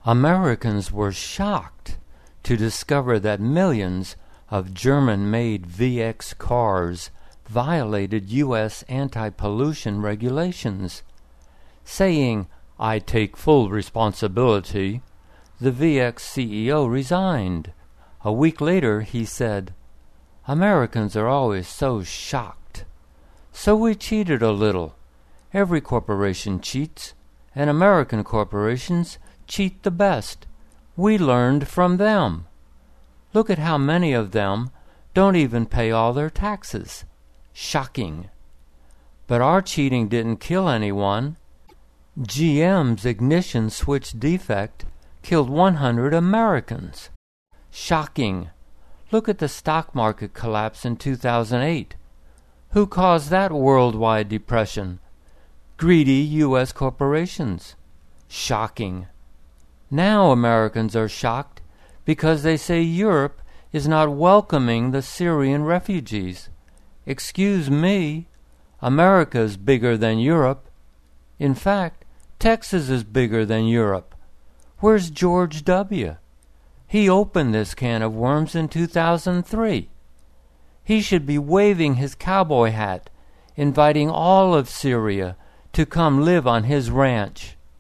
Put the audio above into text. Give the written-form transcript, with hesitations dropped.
Americans were shocked to discover that millions of German-made VX cars violated U.S. anti-pollution regulations. Saying, "I take full responsibility," the VX CEO resigned. A week later, he said, "Americans are always so shocked. So we cheated a little. Every corporation cheats, and American corporations cheat the best. We learned from them. Look at how many of them don't even pay all their taxes. Shocking. But our cheating didn't kill anyone. GM's ignition switch defect killed 100 Americans. Shocking. Look at the stock market collapse in 2008. Who caused that worldwide depression? Greedy U.S. corporations. Shocking. Now Americans are shocked because they say Europe is not welcoming the Syrian refugees. Excuse me, America is bigger than Europe. In fact, Texas is bigger than Europe. Where's George W.? He opened this can of worms in 2003. He should be waving his cowboy hat, inviting all of Syria to come live on his ranch.